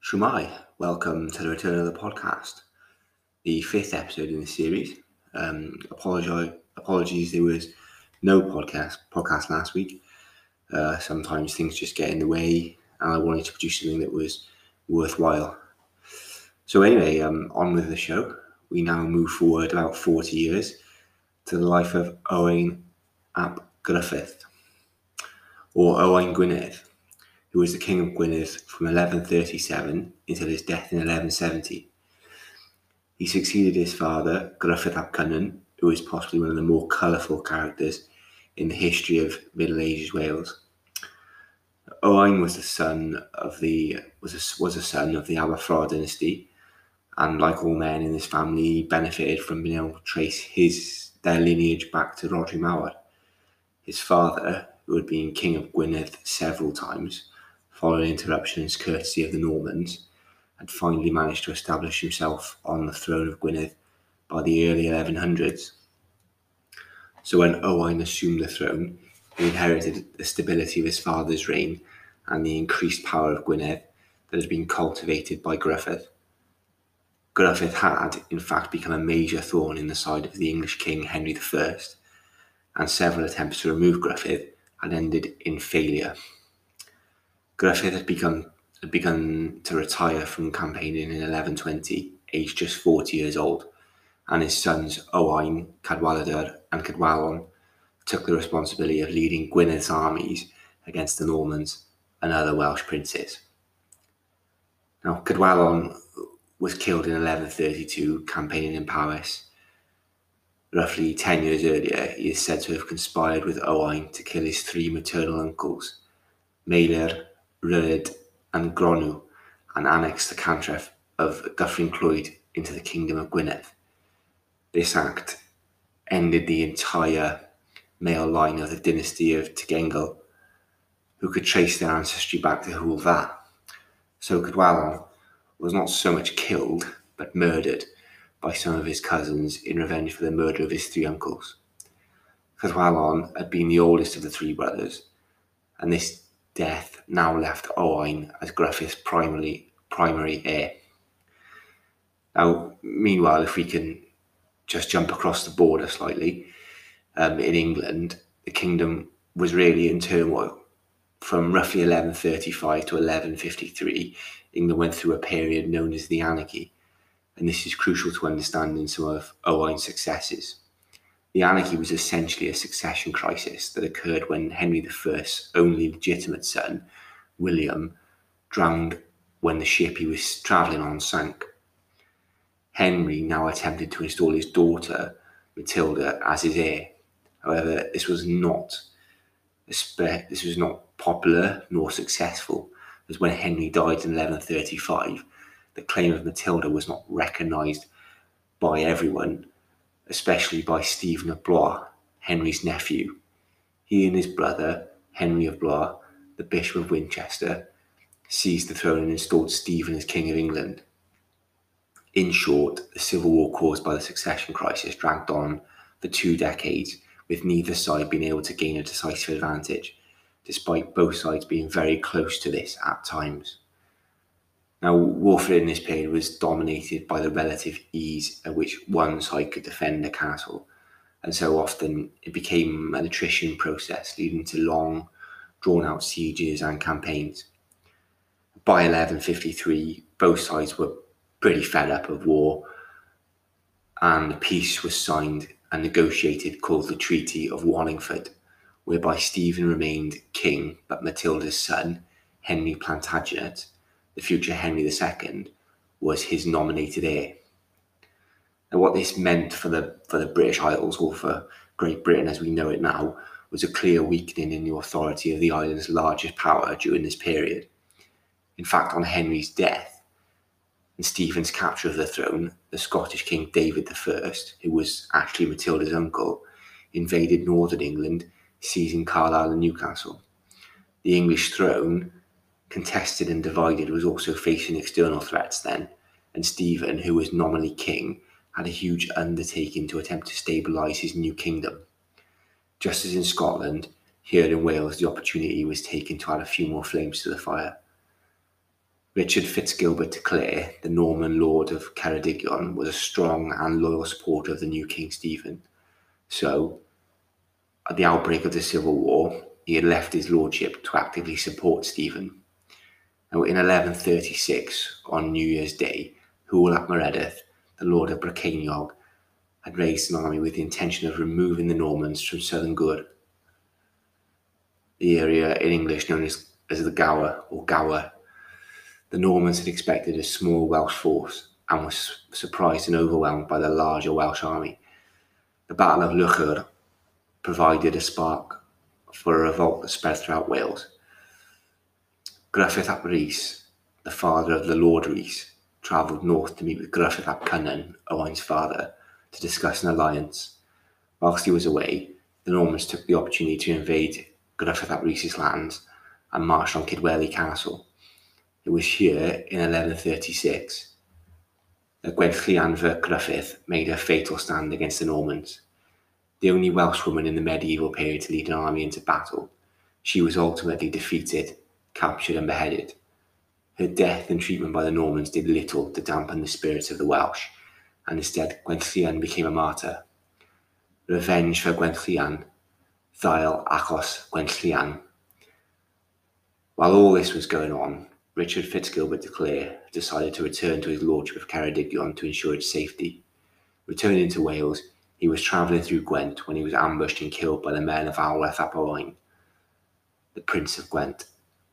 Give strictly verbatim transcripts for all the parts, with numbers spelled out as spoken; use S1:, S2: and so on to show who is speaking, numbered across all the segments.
S1: Shemai, welcome to the return of the podcast, the fifth episode in the series. Um, apologize, apologies, there was no podcast podcast last week. Uh, sometimes things just get in the way, and I wanted to produce something that was worthwhile. So anyway, um, on with the show. We now move forward about forty years to the life of Owain ap Gruffydd, or Owain Gwynedd, who was the king of Gwynedd from eleven thirty-seven until his death in eleven seventy. He succeeded his father, Gruffydd ap Cynan, who is possibly one of the more colourful characters in the history of Middle Ages Wales. Owain was the son of the was a, was a son of the Aberfraw dynasty, and like all men in his family, he benefited from being able to trace his their lineage back to Rhodri Mawr. His father, who had been king of Gwynedd several times, following interruptions courtesy of the Normans, had finally managed to establish himself on the throne of Gwynedd by the early eleven hundreds. So when Owain assumed the throne, he inherited the stability of his father's reign and the increased power of Gwynedd that had been cultivated by Gruffydd. Gruffydd had, in fact, become a major thorn in the side of the English king Henry the First, and several attempts to remove Gruffydd had ended in failure. Gruffydd had begun, had begun to retire from campaigning in eleven twenty, aged just forty years old, and his sons Owain, Cadwaladr and Cadwallon took the responsibility of leading Gwyned's armies against the Normans and other Welsh princes. Now, Cadwallon was killed in eleven thirty-two, campaigning in Powys. Roughly ten years earlier, he is said to have conspired with Owain to kill his three maternal uncles, Meilir, Rhyd and Gronw, and annex the cantref of Dyffryn Clwyd into the kingdom of Gwynedd. This act ended the entire male line of the dynasty of Tegengel, who could trace their ancestry back to Hywel Dda. So Cadwallon was not so much killed, but murdered by some of his cousins in revenge for the murder of his three uncles. Cadwallon had been the oldest of the three brothers, and this death now left Owain as Gruffydd's primary, primary heir. Now, meanwhile, if we can just jump across the border slightly, um, in England, the kingdom was really in turmoil. From roughly eleven thirty-five to eleven fifty-three, England went through a period known as the Anarchy, and this is crucial to understanding some of Owain's successes. The Anarchy was essentially a succession crisis that occurred when Henry the First's only legitimate son, William, drowned when the ship he was travelling on sank. Henry now attempted to install his daughter, Matilda, as his heir. However, this was not this was not popular nor successful, as when Henry died in eleven thirty-five, the claim of Matilda was not recognised by everyone, especially by Stephen of Blois, Henry's nephew. He and his brother, Henry of Blois, the Bishop of Winchester, seized the throne and installed Stephen as King of England. In short, the civil war caused by the succession crisis dragged on for two decades, with neither side being able to gain a decisive advantage, despite both sides being very close to this at times. Now, warfare in this period was dominated by the relative ease at which one side could defend a castle, and so often it became an attrition process, leading to long, drawn-out sieges and campaigns. By eleven fifty-three, both sides were pretty fed up of war, and a peace was signed and negotiated called the Treaty of Wallingford, whereby Stephen remained king, but Matilda's son, Henry Plantagenet, the future Henry the Second, was his nominated heir. Now, what this meant for the for the British Isles, or for Great Britain as we know it now, was a clear weakening in the authority of the island's largest power during this period. In fact, on Henry's death and Stephen's capture of the throne, the Scottish King David the First, who was actually Matilda's uncle, invaded northern England, seizing Carlisle and Newcastle. The English throne, contested and divided, was also facing external threats then, and Stephen, who was nominally king, had a huge undertaking to attempt to stabilise his new kingdom. Just as in Scotland, here in Wales the opportunity was taken to add a few more flames to the fire. Richard Fitzgilbert de Clare, the Norman lord of Ceredigion, was a strong and loyal supporter of the new King Stephen. So, at the outbreak of the Civil War, he had left his lordship to actively support Stephen. Now, in eleven thirty-six, on New Year's Day, Hwyl ap Meredydd, the lord of Brycheiniog, had raised an army with the intention of removing the Normans from southern Gwr, the area in English known as, as the Gower or Gower. The Normans had expected a small Welsh force and were surprised and overwhelmed by the larger Welsh army. The Battle of Llychwr provided a spark for a revolt that spread throughout Wales. Gruffydd ap Rhys, the father of the Lord Rhys, travelled north to meet with Gruffydd ap Cynan, Owain's father, to discuss an alliance. Whilst he was away, the Normans took the opportunity to invade Gruffydd ap Rhys's lands and marched on Kidweli Castle. It was here, in eleven thirty-six, that Gwenllian fy Gruffydd made her fatal stand against the Normans. The only Welsh woman in the medieval period to lead an army into battle, she was ultimately defeated, captured and beheaded. Her death and treatment by the Normans did little to dampen the spirits of the Welsh, and instead Gwenllian became a martyr. Revenge for Gwenllian, Thael achos Gwenllian. While all this was going on, Richard Fitzgilbert de Clare decided to return to his lordship of Ceredigion to ensure its safety. Returning to Wales, he was travelling through Gwent when he was ambushed and killed by the men of Alwerth ap Owain, the Prince of Gwent.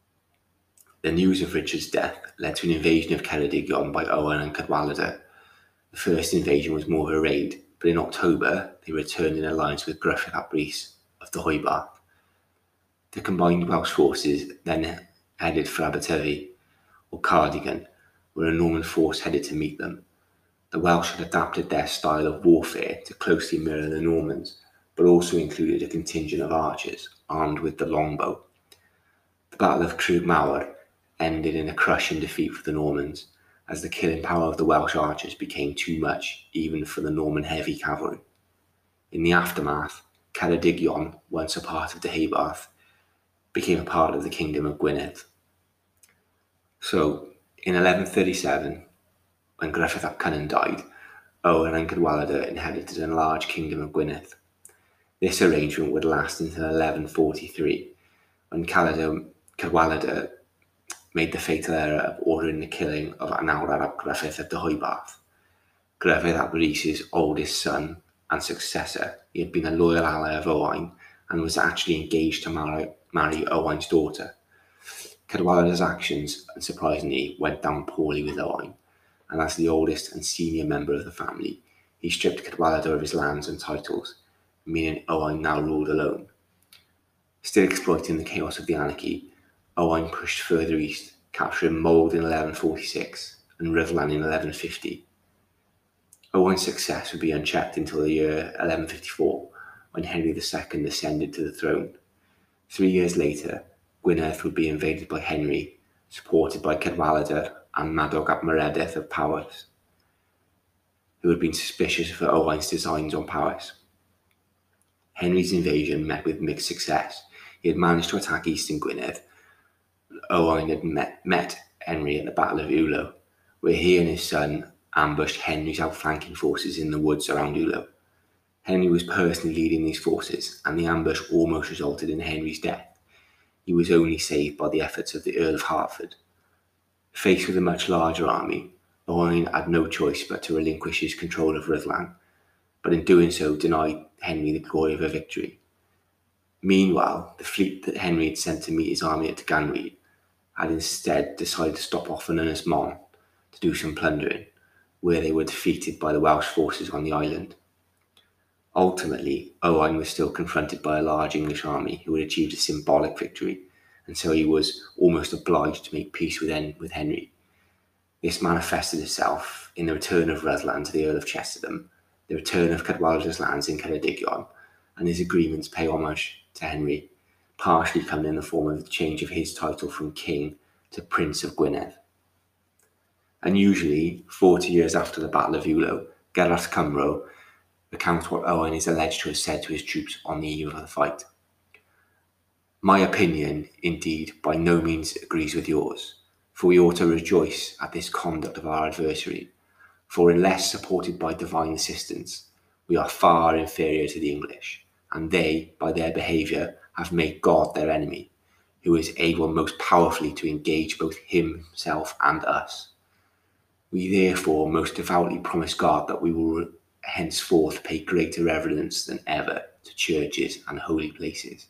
S1: The news of Richard's death led to an invasion of Ceredigion by Owain and Cadwaladr. The first invasion was more of a raid, but in October they returned in alliance with Gruffydd ap Rhys of the Hwybarth. The combined Welsh forces then headed for Aberteifi, or Cardigan, where a Norman force headed to meet them. The Welsh had adapted their style of warfare to closely mirror the Normans, but also included a contingent of archers armed with the longbow. The Battle of Crug Mawr ended in a crushing defeat for the Normans, as the killing power of the Welsh archers became too much even for the Norman heavy cavalry. In the aftermath, Ceredigion, once a part of the Deheubarth, became a part of the Kingdom of Gwynedd. So, in eleven thirty-seven, when Gruffydd ap Cynan died, Owain and Cadwaladr inherited an enlarged Kingdom of Gwynedd. This arrangement would last until eleven forty-three, when Cadwaladr made the fatal error of ordering the killing of Anawr ap Gruffydd of the Deheubarth. Gruffydd ap Rhys's oldest son and successor, he had been a loyal ally of Owain and was actually engaged to marry, marry Owain's daughter. Cadwaladr's actions, unsurprisingly, went down poorly with Owain, and as the oldest and senior member of the family, he stripped Cadwaladr of his lands and titles, meaning Owain now ruled alone. Still exploiting the chaos of the anarchy, Owain pushed further east, capturing Mold in eleven forty-six and Rhuddlan in eleven fifty. Owain's success would be unchecked until the year eleven fifty-four, when Henry the Second ascended to the throne. Three years later, Gwynedd would be invaded by Henry, supported by Cadwaladr and Madog ap Meredydd of Powys, who had been suspicious of Owain's designs on Powys. Henry's invasion met with mixed success. He had managed to attack eastern Gwynedd. Owain had met, met Henry at the Battle of Ulo, where he and his son ambushed Henry's outflanking forces in the woods around Ulo. Henry was personally leading these forces, and the ambush almost resulted in Henry's death. He was only saved by the efforts of the Earl of Hertford. Faced with a much larger army, Owain had no choice but to relinquish his control of Rhuddlan, but in doing so denied Henry the glory of a victory. Meanwhile, the fleet that Henry had sent to meet his army at Ganwy had instead decided to stop off in Ynys Môn to do some plundering, where they were defeated by the Welsh forces on the island. Ultimately, Owain was still confronted by a large English army who had achieved a symbolic victory, and so he was almost obliged to make peace with, Hen- with Henry. This manifested itself in the return of Rhuddlan to the Earl of Chesterham, the return of Cadwaladr's lands in Ceredigion, and his agreement to pay homage to Henry, partially coming in the form of the change of his title from King to Prince of Gwynedd. Unusually, forty years after the Battle of Ulo, Geralt Cymro recounts what Owain is alleged to have said to his troops on the eve of the fight. "My opinion, indeed, by no means agrees with yours, For we ought to rejoice at this conduct of our adversary, for unless supported by divine assistance, we are far inferior to the English, and they, by their behaviour, have made God their enemy, who is able most powerfully to engage both himself and us. We therefore most devoutly promise God that we will henceforth pay greater reverence than ever to churches and holy places.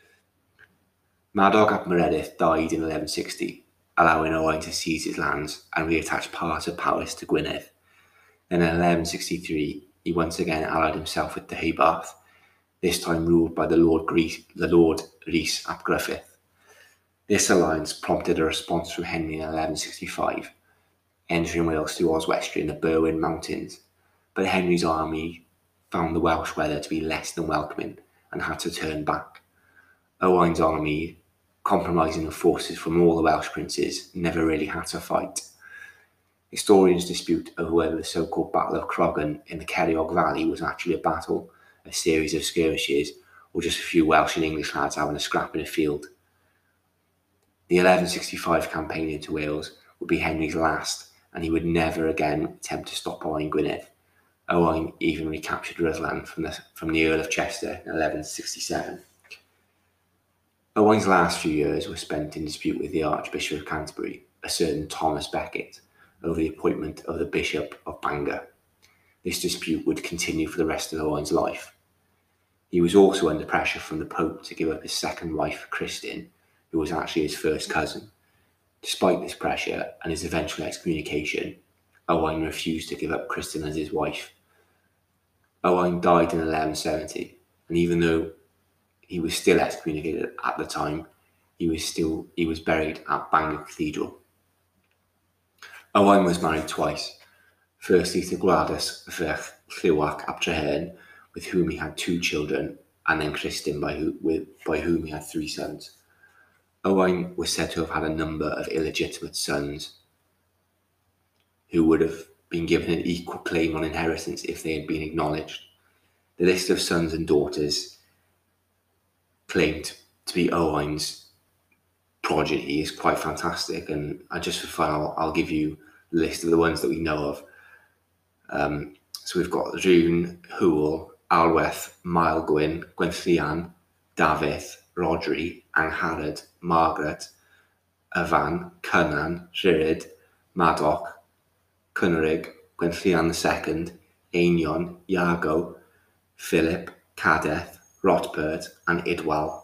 S1: Madog ap Meredydd died in eleven sixty, allowing Owain to seize his lands and reattach part of Powys to Gwynedd. Then in eleven sixty-three, he once again allied himself with Deheubarth, this time ruled by the Lord, Greece, the Lord Rhys ap Gruffydd. This alliance prompted a response from Henry in eleven sixty-five, entering Wales through Oswestry and the Berwyn Mountains, but Henry's army found the Welsh weather to be less than welcoming and had to turn back. Owain's army, compromising the forces from all the Welsh princes, never really had to fight. Historians dispute over whether the so-called Battle of Croggan in the Ceiriog Valley was actually a battle, a series of skirmishes, or just a few Welsh and English lads having a scrap in a field. The eleven sixty-five campaign into Wales would be Henry's last, and he would never again attempt to stop Owain Gwynedd. Owain even recaptured Rhuddlan from the, from the Earl of Chester in eleven sixty-seven. Owain's last few years were spent in dispute with the Archbishop of Canterbury, a certain Thomas Becket, over the appointment of the Bishop of Bangor. This dispute would continue for the rest of Owain's life. He was also under pressure from the Pope to give up his second wife, Christine, who was actually his first cousin. Despite this pressure and his eventual excommunication, Owain refused to give up Christine as his wife. Owain died in eleven seventy, and even though he was still excommunicated at the time, he was still he was buried at Bangor Cathedral. Owain was married twice, firstly to Gladys Ferch Llywarch ap Treherne, with whom he had two children, and then Christine, by, who, with, by whom he had three sons. Owain was said to have had a number of illegitimate sons who would have been given an equal claim on inheritance if they had been acknowledged. The list of sons and daughters claimed to be Owain's progeny is quite fantastic, and I just for fun I'll, I'll give you a list of the ones that we know of. Um, so we've got Rhun, Hwyl, Alweth, Maelgwyn, Gwenllian, Dafydd, Rodri, Angharad, Margaret, Evan, Cynan, Rhyryd, Madoc, Cynrig, Gwenllian the Second, Einion, Iago, Philip, Cadeth, Rotbert, and Idwal.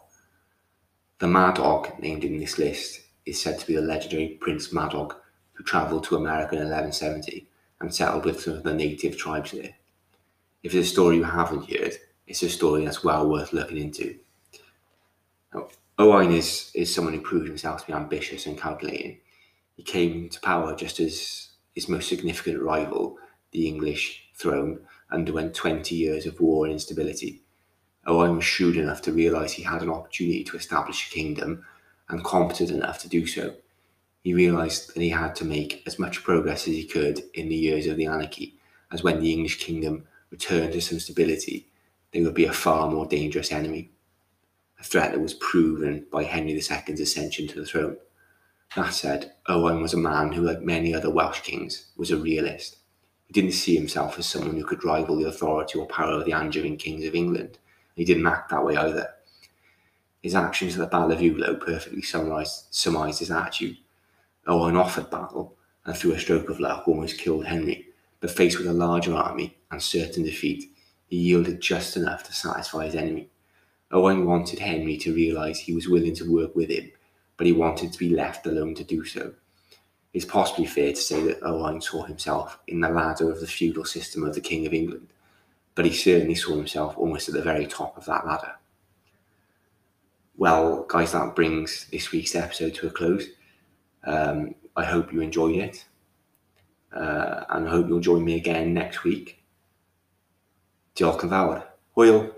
S1: The Madog named in this list is said to be the legendary Prince Madog, who travelled to America in eleven seventy and settled with some of the native tribes there. If it's a story you haven't heard, it's a story that's well worth looking into. Now, Owain is, is someone who proved himself to be ambitious and calculating. He came to power just as his most significant rival, the English throne, underwent twenty years of war and instability. Owain was shrewd enough to realise he had an opportunity to establish a kingdom, and competent enough to do so. He realised that he had to make as much progress as he could in the years of the anarchy, as when the English kingdom returned to some stability, they would be a far more dangerous enemy, a threat that was proven by Henry the Second's ascension to the throne. That said, Owain was a man who, like many other Welsh kings, was a realist. He didn't see himself as someone who could rival the authority or power of the Angevin kings of England. He didn't act that way either. His actions at the Battle of Ulo perfectly summarised, surmised his attitude. Owain offered battle, and through a stroke of luck almost killed Henry, but faced with a larger army and certain defeat, he yielded just enough to satisfy his enemy. Owain wanted Henry to realise he was willing to work with him, but he wanted to be left alone to do so. It's possibly fair to say that Owain saw himself in the ladder of the feudal system of the King of England, but he certainly saw himself almost at the very top of that ladder. Well, guys, that brings this week's episode to a close. Um, I hope you enjoyed it, uh, and I hope you'll join me again next week. Diolch yn fawr. Hwyl.